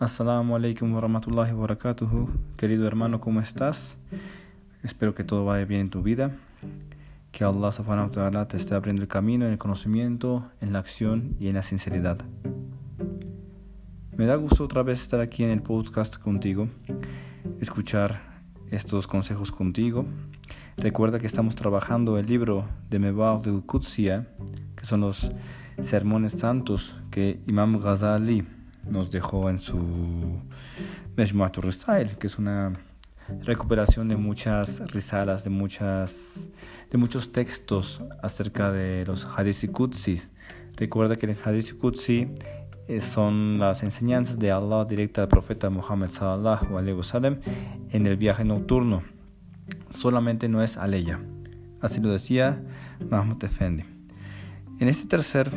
Assalamu alaikum wa rahmatullahi wa barakatuhu. Querido hermano, ¿cómo estás? Espero que todo vaya bien en tu vida. Que Allah subhanahu wa ta'ala te esté abriendo el camino en el conocimiento, en la acción y en la sinceridad. Me da gusto otra vez estar aquí en el podcast contigo, escuchar estos consejos contigo. Recuerda que estamos trabajando el libro de Mewa'id al-Qudsiyya, que son los sermones santos que Imam Ghazali nos dejó en su Majmu'at al-Risail, que es una recuperación de muchas risalas, de muchos textos acerca de los Hadith Qudsis. Recuerda que el Hadith Qudsi son las enseñanzas de Allah directa al profeta Muhammad sallallahu alaihi wasallam en el viaje nocturno. Solamente no es aleya. Así lo decía Mahmud Efendi. En este tercer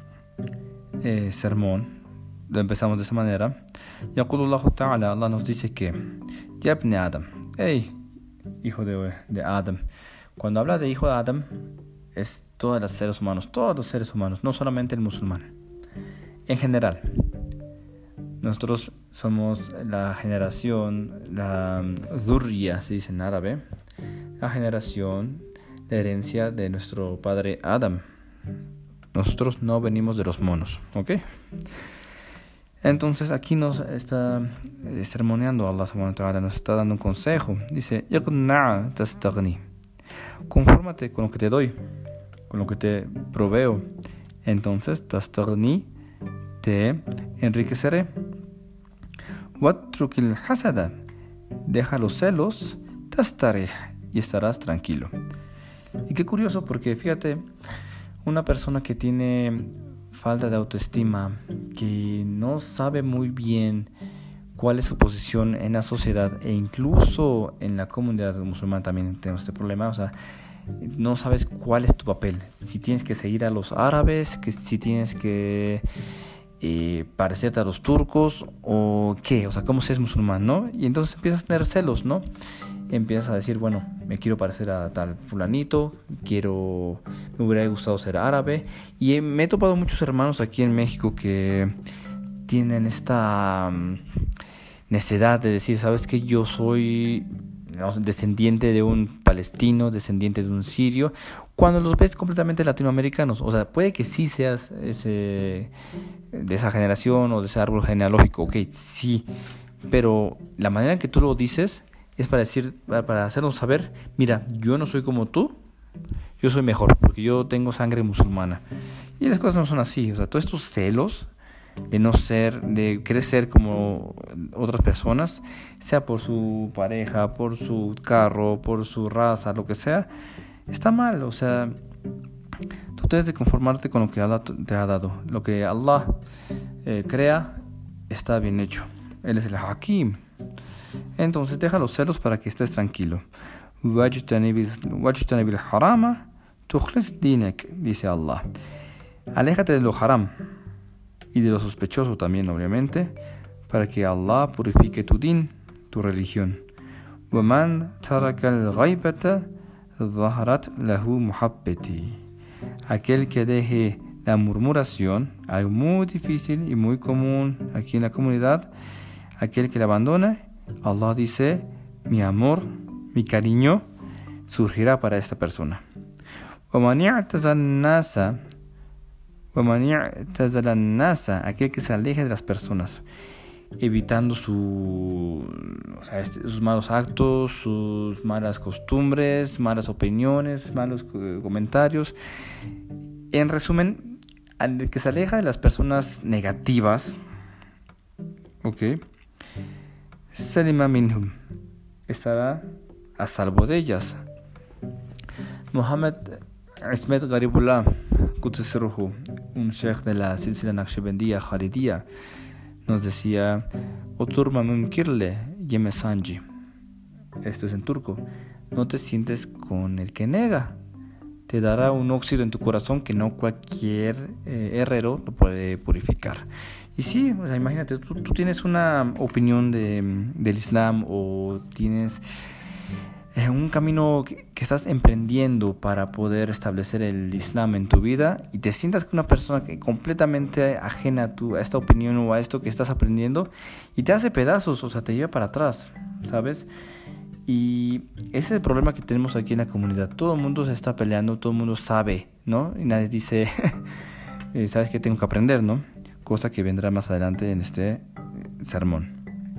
sermón lo empezamos de esa manera. Yaqulullahu ta'ala, Allah nos dice que Ya ibn Adam, hey, hijo de Adam. Cuando habla de hijo de Adam, es todos los seres humanos, no solamente el musulmán. En general, nosotros somos la generación, la dhurriya, se dice en árabe, la generación, la herencia de nuestro padre Adam. Nosotros no venimos de los monos, ¿ok? Entonces aquí nos está sermoneando Allah subhanahu wa ta'ala, nos está dando un consejo. Dice, Iqna'a tastaghni. Confórmate con lo que te doy, con lo que te proveo. Entonces, tastaghni, te enriqueceré. Watrukil hasada. Deja los celos, tastarih, y estarás tranquilo. Y qué curioso, porque fíjate, una persona que tiene falta de autoestima, que no sabe muy bien cuál es su posición en la sociedad e incluso en la comunidad musulmana también tenemos este problema, o sea, no sabes cuál es tu papel, si tienes que seguir a los árabes, que si tienes que parecerte a los turcos o qué, o sea, cómo se es musulmán, ¿no? Y entonces empiezas a tener celos, ¿no? Empiezas a decir, bueno, me quiero parecer a tal fulanito, me hubiera gustado ser árabe. Y me he topado muchos hermanos aquí en México que tienen esta necesidad de decir, ¿sabes qué? Yo soy descendiente de un palestino, descendiente de un sirio, cuando los ves completamente latinoamericanos. O sea, puede que sí seas de esa generación o de ese árbol genealógico, ok, sí, pero la manera en que tú lo dices es para hacernos saber, mira, yo no soy como tú, yo soy mejor, porque yo tengo sangre musulmana. Y las cosas no son así, o sea, todos estos celos de querer ser como otras personas, sea por su pareja, por su carro, por su raza, lo que sea, está mal. O sea, tú debes de conformarte con lo que Allah te ha dado. Lo que Allah crea está bien hecho. Él es el Hakim. Entonces deja los celos para que estés tranquilo. Wajtanibil harama tukhlis dinek, dice Allah. Aléjate de lo haram y de lo sospechoso también, obviamente, para que Allah purifique tu din, tu religión. Waman taraka al-ghaibata dhaharat lahu muhabbati. Aquel que deje la murmuración, algo muy difícil y muy común aquí en la comunidad, aquel que la abandona, Allah dice, mi amor, mi cariño surgirá para esta persona. Aquel que se aleje de las personas, evitando sus malos actos, sus malas costumbres, malas opiniones, malos comentarios. En resumen, al que se aleja de las personas negativas, ok, Salima minhum, estará a salvo de ellas. Muhammad Ismet Garibullah Qudsirruhu, un sheikh de la Silsila Naqshbandiyya Khalidiyya, nos decía, Oturma munkirle yemesanji. Esto es en turco. No te sientes con el que nega. Te dará un óxido en tu corazón que no cualquier herrero lo puede purificar. Y sí, o sea, imagínate, tú tienes una opinión del Islam o tienes un camino que estás emprendiendo para poder establecer el Islam en tu vida y te sientas como una persona que completamente ajena a esta opinión o a esto que estás aprendiendo y te hace pedazos, o sea, te lleva para atrás, ¿sabes? Y ese es el problema que tenemos aquí en la comunidad. Todo el mundo se está peleando, todo el mundo sabe, ¿no? Y nadie dice, ¿sabes qué tengo que aprender, no? Cosa que vendrá más adelante en este sermón.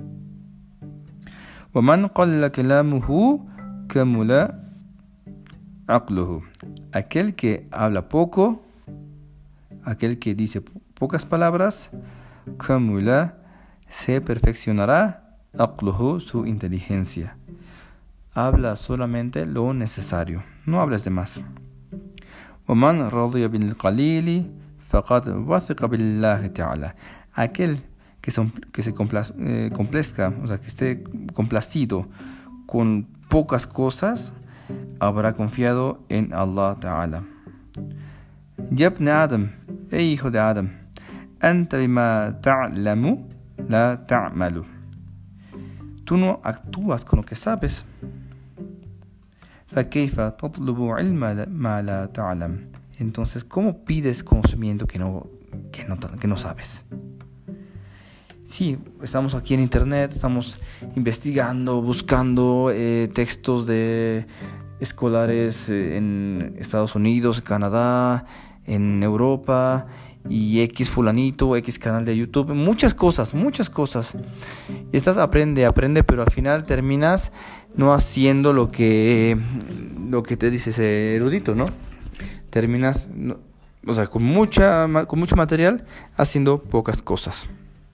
وَمَنْ قَلَّ كَلَامُهُ كَمُلَ عَقْلُهُ. Aquel que habla poco, aquel que dice pocas palabras, كَمُلَ, se perfeccionará عَقْلُهُ, su inteligencia. Habla solamente lo necesario, no hables de más. وَمَنْ رَضِيَ بِالْقَلِيلِ فَقَدْ وَثِقَ بِاللَّهِ تَعَالَى. Aquel que se complazca, o sea, que esté complacido con pocas cosas, habrá confiado en Allah Ta'ala. Ya ibn Adam, hijo de Adam, anta bima ta'lamu la ta'malu. Tú no actúas con lo que sabes. فَكَيْفَ تَطْلُبُ عِلْمَ مَا لَا تَعْلَمُ. Entonces, ¿cómo pides conocimiento que no sabes? Sí, estamos aquí en internet, estamos investigando, buscando textos de escolares en Estados Unidos, Canadá, en Europa, y X fulanito, X canal de YouTube, muchas cosas. Y estás aprende, pero al final terminas no haciendo lo que te dice ese erudito, ¿no? Terminas, o sea, con mucho material, haciendo pocas cosas.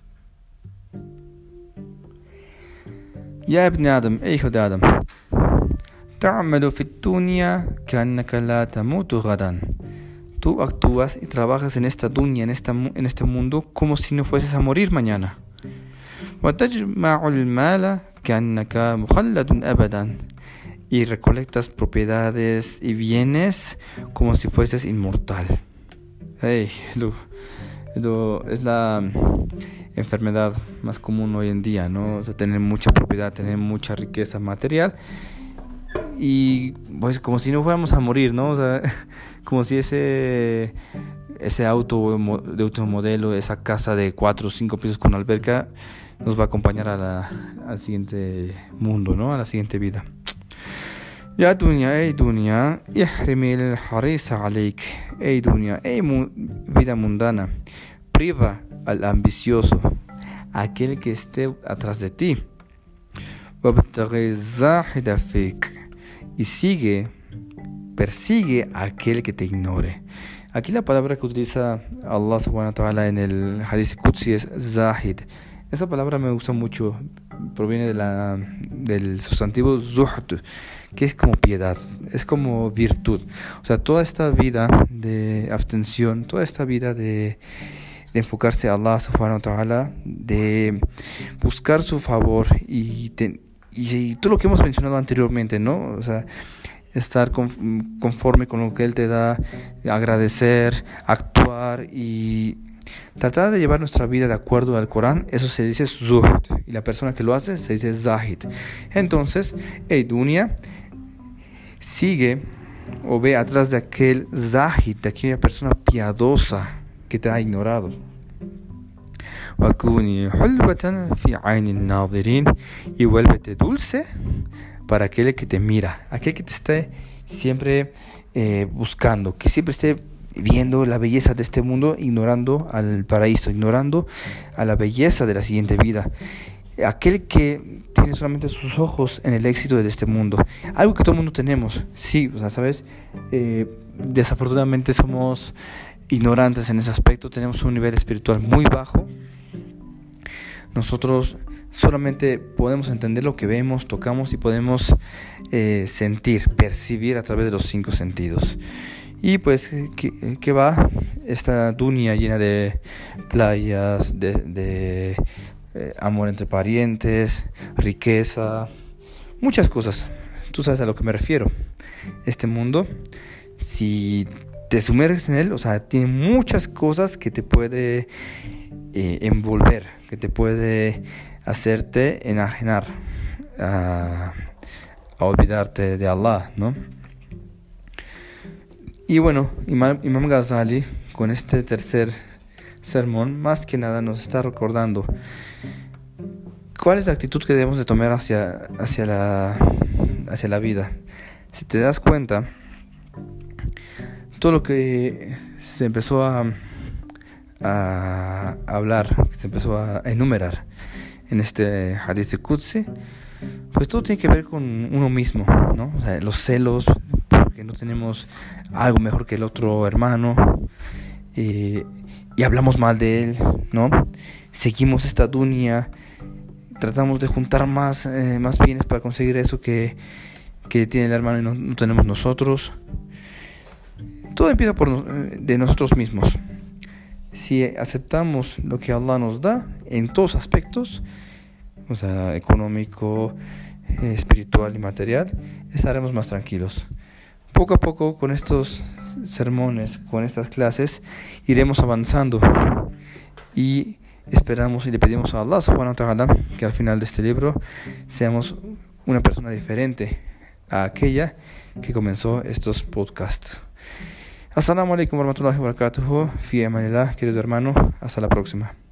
Ya ibn Adam, hijo de Adam, ta'malu fi dunya ka'annaka la tamutu ghadan. Tú actúas y trabajas en esta dunya, en este mundo, como si no fueses a morir mañana. Wa tajma'u al-mala ka'annaka mukhalladun abadan. Y recolectas propiedades y bienes como si fueses inmortal. Es la enfermedad más común hoy en día, ¿no? O sea, tener mucha propiedad, tener mucha riqueza material y pues como si no fuéramos a morir, ¿no? O sea, como si ese auto de último modelo, esa casa de 4 o 5 pisos con alberca nos va a acompañar al siguiente mundo, ¿no? A la siguiente vida. Ya dunya, dunya, ihrimil harisa alik. Dunya, vida mundana, priva al ambicioso, aquel que esté atrás de ti. Wabtaghi zahida fik. Y persigue a aquel que te ignore. Aquí la palabra que utiliza Allah subhanahu wa ta'ala en el Hadith Qudsi es zahid. Esa palabra me gusta mucho, proviene del sustantivo zuhd, que es como piedad, es como virtud. O sea, toda esta vida de abstención, toda esta vida de enfocarse a Allah subhanahu wa ta'ala, de buscar su favor y todo lo que hemos mencionado anteriormente, ¿no? O sea, estar conforme con lo que Él te da, agradecer, actuar y tratar de llevar nuestra vida de acuerdo al Corán. Eso se dice zuhd, y la persona que lo hace se dice zahid. Entonces, dunya, sigue o ve atrás de aquel zahid, de aquella persona piadosa que te ha ignorado. Wakuni hulbatan fi aynin nadirin, y vuélvete dulce para aquel que te mira, aquel que te esté siempre buscando, que siempre esté viendo la belleza de este mundo, ignorando al paraíso, ignorando a la belleza de la siguiente vida. Aquel que tiene solamente sus ojos en el éxito de este mundo, algo que todo el mundo tenemos, sí, o sea, ¿sabes? Desafortunadamente somos ignorantes en ese aspecto, tenemos un nivel espiritual muy bajo. Nosotros solamente podemos entender lo que vemos, tocamos y podemos sentir, percibir a través de los 5 sentidos. Y pues, ¿qué va? Esta dunya llena de playas, de amor entre parientes, riqueza, muchas cosas. Tú sabes a lo que me refiero. Este mundo, si te sumerges en él, o sea, tiene muchas cosas que te puede envolver, que te puede hacerte enajenar a olvidarte de Allah, ¿no? Y bueno, Imam Ghazali, con este tercer sermón, más que nada nos está recordando cuál es la actitud que debemos de tomar hacia la vida. Si te das cuenta, todo lo que se empezó a hablar, se empezó a enumerar en este Hadith de Qudsi, pues todo tiene que ver con uno mismo, ¿no? O sea, los celos, porque no tenemos algo mejor que el otro hermano, y hablamos mal de él, ¿no? Seguimos esta dunya, tratamos de juntar más bienes para conseguir eso que tiene el hermano y no tenemos nosotros. Todo empieza de nosotros mismos. Si aceptamos lo que Allah nos da en todos aspectos, o sea, económico, espiritual y material, estaremos más tranquilos. Poco a poco, con estos sermones, con estas clases, iremos avanzando y esperamos y le pedimos a Allah subhanahu wa ta'ala que al final de este libro seamos una persona diferente a aquella que comenzó estos podcasts. Assalamu alaikum warahmatullahi wabarakatuh. Fi amanillah, querido hermano. Hasta la próxima.